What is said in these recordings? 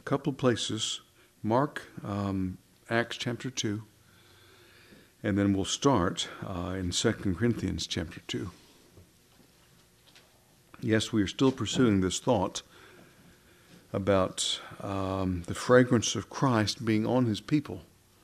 couple of places. Mark, Acts chapter 2, and then we'll start in 2 Corinthians chapter 2. Yes, we are still pursuing this thought about the fragrance of Christ being on his people.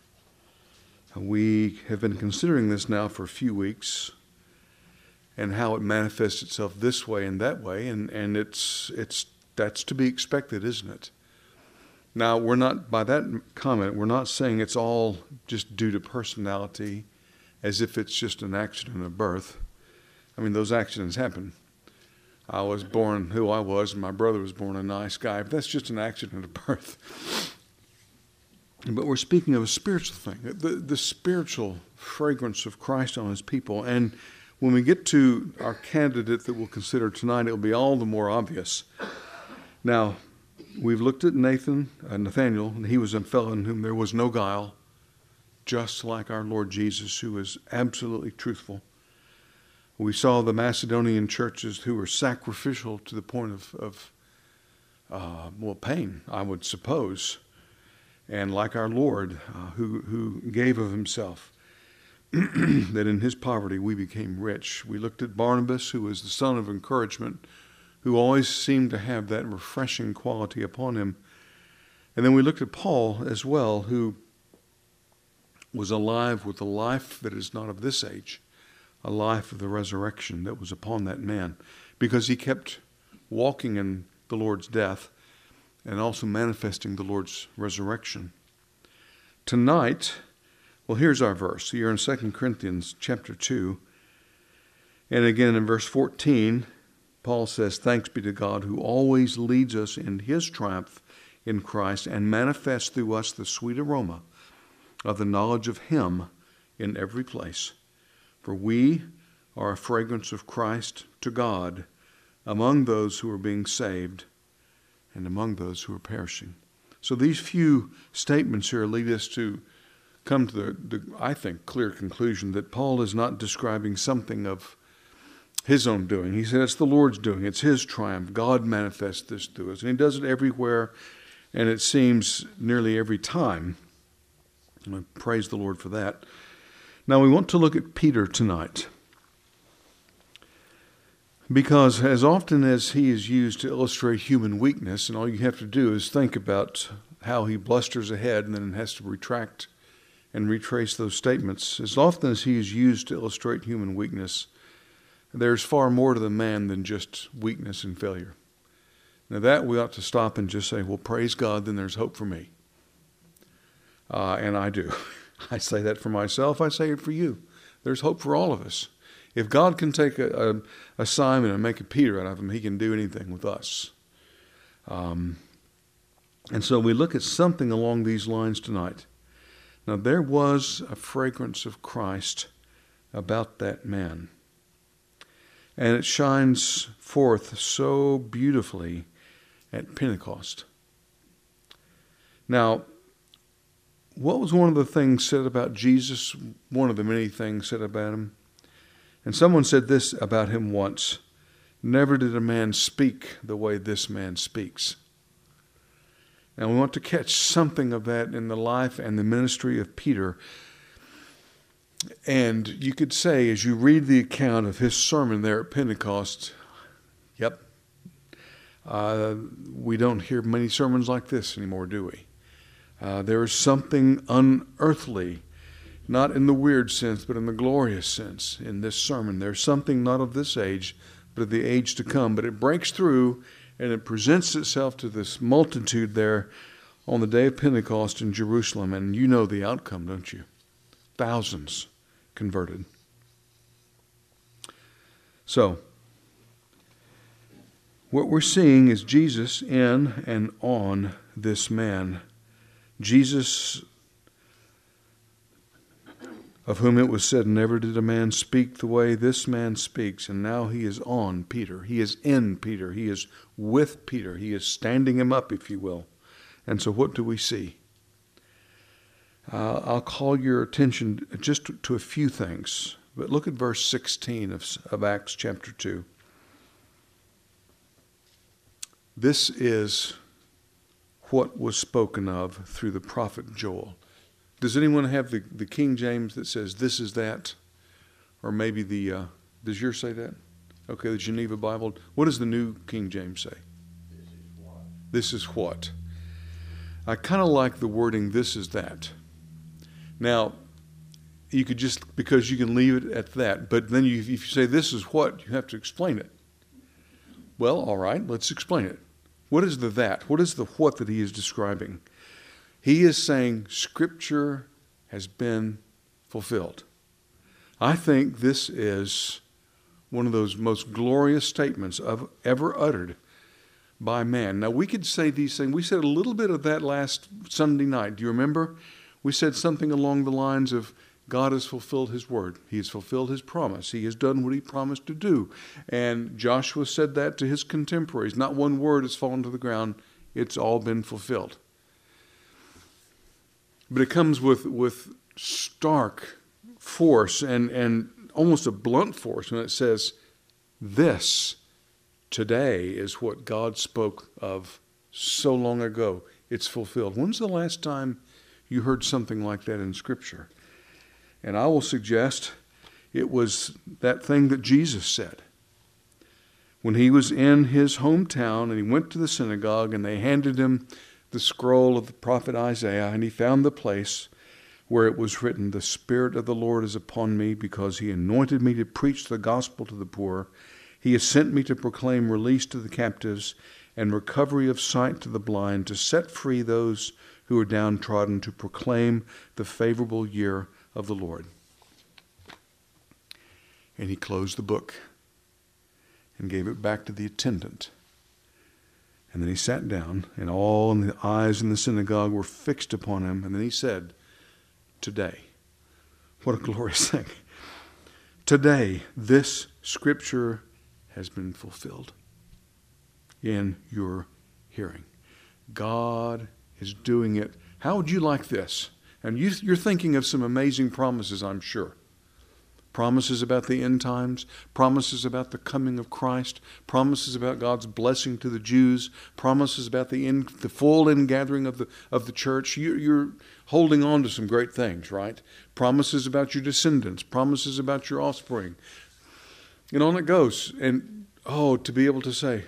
We have been considering this now for a few weeks and how it manifests itself this way and that way, and that's to be expected, isn't it? Now, we're not, by that comment, we're not saying it's all just due to personality, as if it's just an accident of birth. I mean, those accidents happen. I was born who I was, and my brother was born a nice guy, but that's just an accident of birth. But we're speaking of a spiritual thing, the spiritual fragrance of Christ on his people. And when we get to our candidate that we'll consider tonight, it'll be all the more obvious. Now, we've looked at Nathanael, and he was a fellow in whom there was no guile, just like our Lord Jesus, who was absolutely truthful. We saw the Macedonian churches who were sacrificial to the point of pain, I would suppose. And like our Lord, who gave of himself, that in his poverty we became rich. We looked at Barnabas, who was the son of encouragement, who always seemed to have that refreshing quality upon him. And then we looked at Paul as well, who was alive with a life that is not of this age, a life of the resurrection that was upon that man, because he kept walking in the Lord's death and also manifesting the Lord's resurrection. Tonight, well, here's our verse. Here in 2 Corinthians chapter 2, and again in verse 14, Paul says, "Thanks be to God who always leads us in his triumph in Christ and manifests through us the sweet aroma of the knowledge of him in every place. For we are a fragrance of Christ to God among those who are being saved and among those who are perishing." So these few statements here lead us to come to the I think, clear conclusion that Paul is not describing something of his own doing. He said it's the Lord's doing. It's his triumph. God manifests this through us. And he does it everywhere, and it seems nearly every time. And I praise the Lord for that. Now we want to look at Peter tonight, because as often as he is used to illustrate human weakness, and all you have to do is think about how he blusters ahead and then has to retract and retrace those statements, as often as he is used to illustrate human weakness, there's far more to the man than just weakness and failure. Now that we ought to stop and just say, well, praise God, then there's hope for me. And I do. I say that for myself. I say it for you. There's hope for all of us. If God can take a Simon and make a Peter out of him, he can do anything with us. And so we look at something along these lines tonight. Now there was a fragrance of Christ about that man. And it shines forth so beautifully at Pentecost. Now, what was one of the things said about Jesus? One of the many things said about him. And someone said this about him once: "Never did a man speak the way this man speaks." And we want to catch something of that in the life and the ministry of Peter. And you could say, as you read the account of his sermon there at Pentecost, yep, we don't hear many sermons like this anymore, do we? There is something unearthly, not in the weird sense, but in the glorious sense in this sermon. There's something not of this age, but of the age to come. But it breaks through and it presents itself to this multitude there on the day of Pentecost in Jerusalem. And you know the outcome, don't you? Thousands converted. So, what we're seeing is Jesus in and on this man. Jesus, of whom it was said, "Never did a man speak the way this man speaks." And now he is on Peter. He is in Peter. He is with Peter. He is standing him up, if you will. And so what do we see? I'll call your attention just to a few things. But look at verse 16 of Acts chapter 2. This is what was spoken of through the prophet Joel. Does anyone have the King James that says this is that? Or maybe does yours say that? Okay, the Geneva Bible. What does the New King James say? This is what. This is what. I kind of like the wording, this is that. Now, you could just, because you can leave it at that, but then if you say this is what, you have to explain it. Well, all right, let's explain it. What is the that? What is the what that he is describing? He is saying Scripture has been fulfilled. I think this is one of those most glorious statements ever uttered by man. Now, we could say these things. We said a little bit of that last Sunday night. Do you remember? We said something along the lines of God has fulfilled his word. He has fulfilled his promise. He has done what he promised to do. And Joshua said that to his contemporaries. Not one word has fallen to the ground. It's all been fulfilled. But it comes with stark force and almost a blunt force when it says, this today is what God spoke of so long ago. It's fulfilled. When's the last time you heard something like that in Scripture? And I will suggest it was that thing that Jesus said. When he was in his hometown and he went to the synagogue and they handed him the scroll of the prophet Isaiah, and he found the place where it was written, the Spirit of the Lord is upon me because he anointed me to preach the gospel to the poor. He has sent me to proclaim release to the captives and recovery of sight to the blind, to set free those who are downtrodden, to proclaim the favorable year of the Lord. And he closed the book and gave it back to the attendant. And then he sat down, and all the eyes in the synagogue were fixed upon him. And then he said, today, what a glorious thing. Today, this Scripture has been fulfilled in your hearing. God is doing it. How would you like this? And you're thinking of some amazing promises, I'm sure. Promises about the end times, promises about the coming of Christ, promises about God's blessing to the Jews, promises about the full ingathering of the church. You're holding on to some great things, right? Promises about your descendants, promises about your offspring. And on it goes. And to be able to say,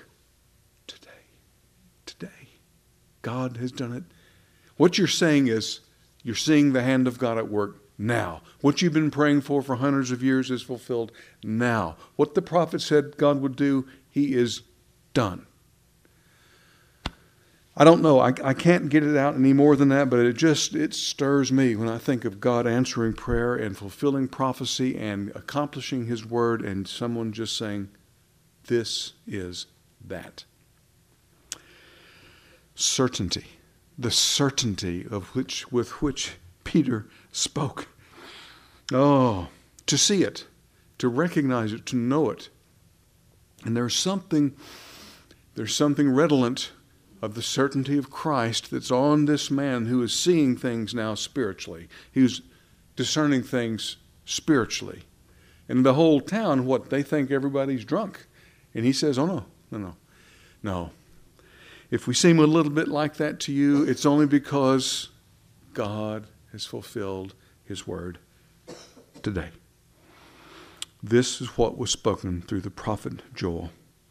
today, God has done it. What you're saying is, you're seeing the hand of God at work now. What you've been praying for hundreds of years is fulfilled now. What the prophet said God would do, he is done. I don't know. I can't get it out any more than that, but it stirs me when I think of God answering prayer and fulfilling prophecy and accomplishing his word, and someone just saying, this is that. Certainty. The certainty with which Peter spoke. Oh, to see it, to recognize it, to know it. And there's something redolent of the certainty of Christ that's on this man who is seeing things now spiritually. He's discerning things spiritually. And the whole town, they think everybody's drunk. And he says, oh, no. If we seem a little bit like that to you, it's only because God has fulfilled his word today. This is what was spoken through the prophet Joel.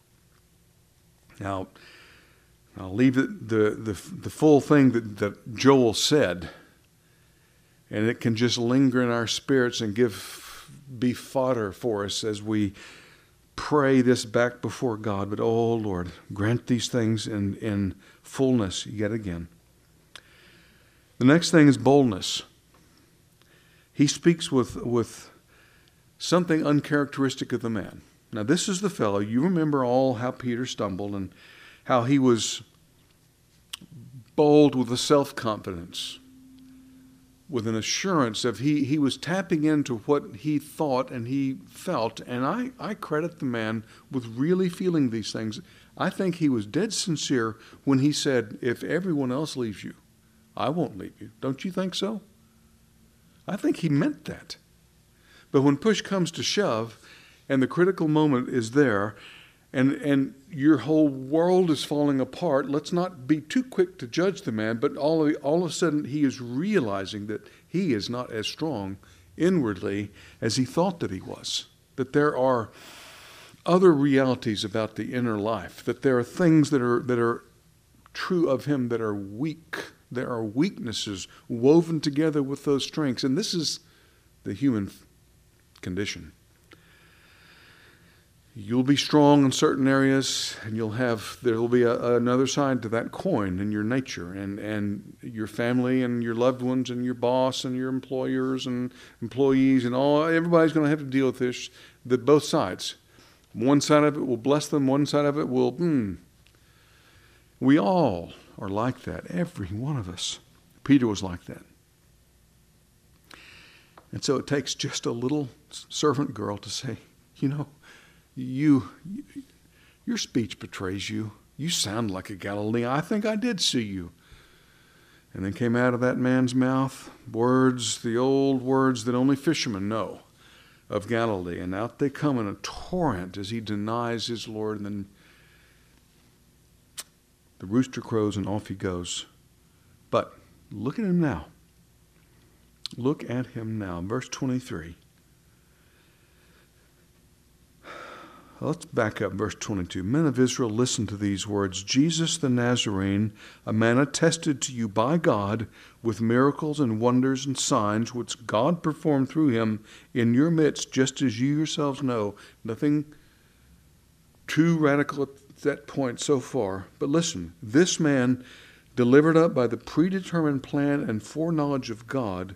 Now, I'll leave the full thing that Joel said, and it can just linger in our spirits and be fodder for us as we pray this back before God. But oh Lord, grant these things in fullness yet again. The next thing is boldness. He speaks with something uncharacteristic of the man. Now this is the fellow, you remember all how Peter stumbled and how he was bold with a self-confidence, with an assurance of he was tapping into what he thought and he felt. And I credit the man with really feeling these things. I think he was dead sincere when he said, if everyone else leaves you, I won't leave you. Don't you think so? I think he meant that. But when push comes to shove and the critical moment is there and your whole world is falling apart. Let's not be too quick to judge the man, but all of a sudden he is realizing that he is not as strong inwardly as he thought that he was, that there are other realities about the inner life, that there are things that are true of him that are weak. There are weaknesses woven together with those strengths, and this is the human condition. You'll be strong in certain areas, and there will be another side to that coin in your nature, and your family and your loved ones and your boss and your employers and employees and everybody's going to have to deal with this, both sides. One side of it will bless them, one side of it will, We all are like that, every one of us. Peter was like that. And so it takes just a little servant girl to say, your speech betrays you. You sound like a Galilean. I think I did see you. And then came out of that man's mouth words, the old words that only fishermen know of Galilee. And out they come in a torrent as he denies his Lord. And then the rooster crows and off he goes. But look at him now. Look at him now. Verse 23. Let's back up, verse 22. Men of Israel, listen to these words. Jesus the Nazarene, a man attested to you by God with miracles and wonders and signs which God performed through him in your midst, just as you yourselves know. Nothing too radical at that point so far. But listen, this man, delivered up by the predetermined plan and foreknowledge of God,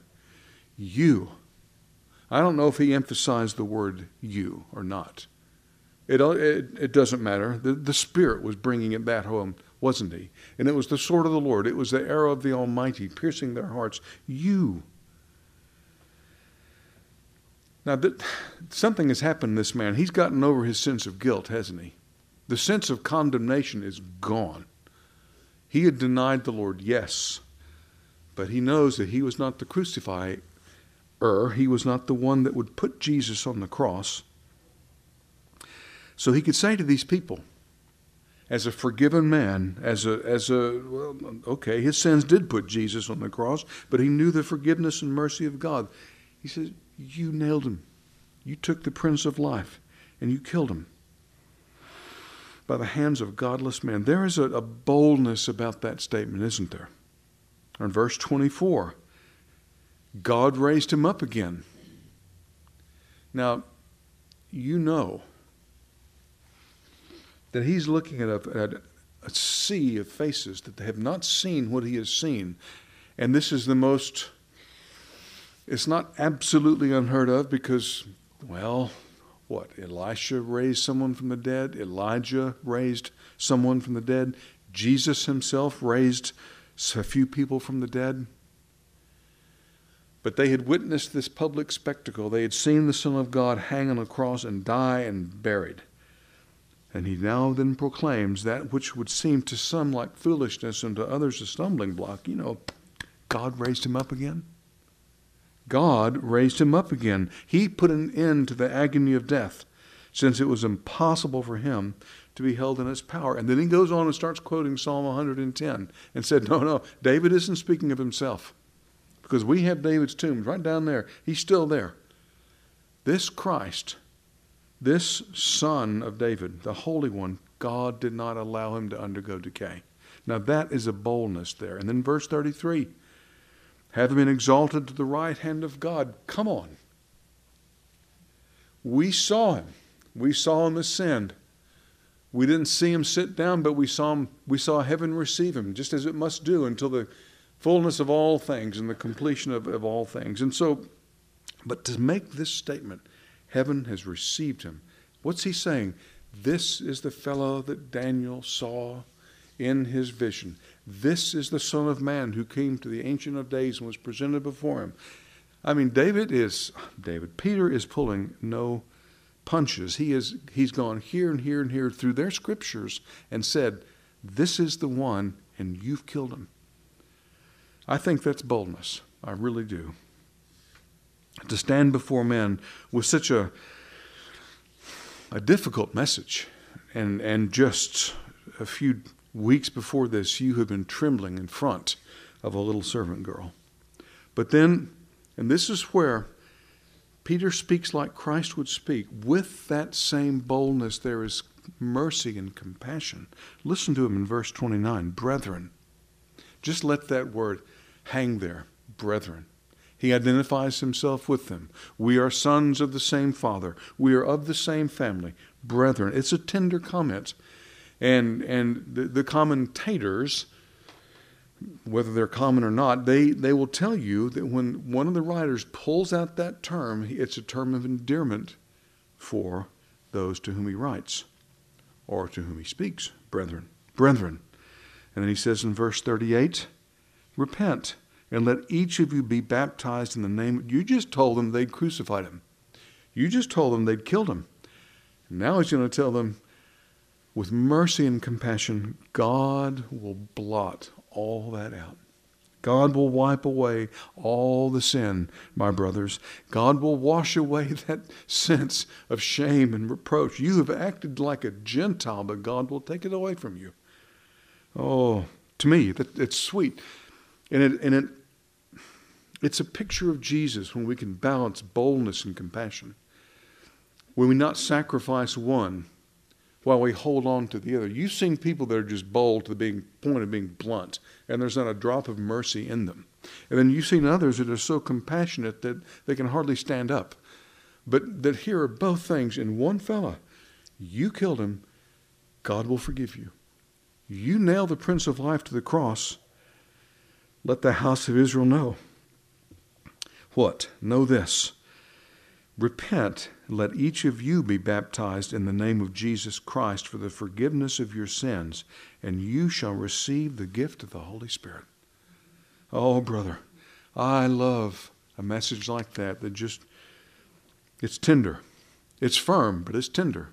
I don't know if he emphasized the word you or not. It doesn't matter. The Spirit was bringing it that home, wasn't he? And it was the sword of the Lord. It was the arrow of the Almighty piercing their hearts. You. Now, something has happened to this man. He's gotten over his sense of guilt, hasn't he? The sense of condemnation is gone. He had denied the Lord, yes. But he knows that he was not the crucifier. He was not the one that would put Jesus on the cross. So he could say to these people, as a forgiven man, his sins did put Jesus on the cross, but he knew the forgiveness and mercy of God. He says, you nailed him. You took the Prince of Life and you killed him by the hands of godless men. There is a boldness about that statement, isn't there? In verse 24, God raised him up again. Now, you know that he's looking at a sea of faces that they have not seen what he has seen. And this is it's not absolutely unheard of because, Elisha raised someone from the dead. Elijah raised someone from the dead. Jesus himself raised a few people from the dead. But they had witnessed this public spectacle. They had seen the Son of God hang on a cross and die and buried. And he now then proclaims that which would seem to some like foolishness and to others a stumbling block. God raised him up again. God raised him up again. He put an end to the agony of death, since it was impossible for him to be held in its power. And then he goes on and starts quoting Psalm 110 and said, no, David isn't speaking of himself, because we have David's tomb right down there. He's still there. This Christ, this Son of David, the Holy One, God did not allow him to undergo decay. Now that is a boldness there. And then verse 33, having been exalted to the right hand of God. Come on. We saw him. We saw him ascend. We didn't see him sit down, but we saw heaven receive him, just as it must do until the fullness of all things and the completion of all things. And so, but to make this statement, heaven has received him. What's he saying? This is the fellow that Daniel saw in his vision. This is the Son of Man who came to the Ancient of Days and was presented before him. I mean, Peter is pulling no punches. He's gone here and here and here through their scriptures and said, this is the one, and you've killed him. I think that's boldness. I really do. To stand before men with such a difficult message And just a few weeks before this, you have been trembling in front of a little servant girl. But then, and this is where Peter speaks like Christ would speak. With that same boldness, there is mercy and compassion. Listen to him in verse 29. Brethren. Just let that word hang there. Brethren. He identifies himself with them. We are sons of the same Father. We are of the same family. Brethren. It's a tender comment. And the commentators, whether they're common or not, they will tell you that when one of the writers pulls out that term, it's a term of endearment for those to whom he writes or to whom he speaks. Brethren. Brethren. And then he says in verse 38, repent and let each of you be baptized in the name. You just told them they'd crucified him. You just told them they'd killed him. And now he's going to tell them, with mercy and compassion, God will blot all that out. God will wipe away all the sin, my brothers. God will wash away that sense of shame and reproach. You have acted like a Gentile, but God will take it away from you. Oh, to me, it's sweet. And it's a picture of Jesus when we can balance boldness and compassion. When we not sacrifice one while we hold on to the other. You've seen people that are just bold to the point of being blunt, and there's not a drop of mercy in them. And then you've seen others that are so compassionate that they can hardly stand up. But that here are both things in one fella. You killed him, God will forgive you. You nailed the Prince of Life to the cross. Let the house of Israel know. What? Know this. Repent, let each of you be baptized in the name of Jesus Christ for the forgiveness of your sins, and you shall receive the gift of the Holy Spirit. Oh, brother, I love a message like that just, it's tender. It's firm, but it's tender.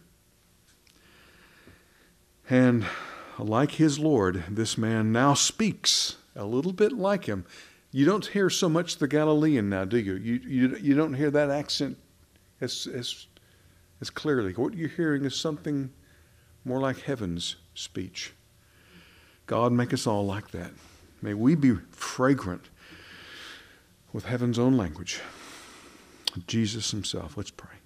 And like his Lord, this man now speaks a little bit like him. You don't hear so much the Galilean now, do you? You don't hear that accent as clearly. What you're hearing is something more like heaven's speech. God, make us all like that. May we be fragrant with heaven's own language. Jesus himself. Let's pray.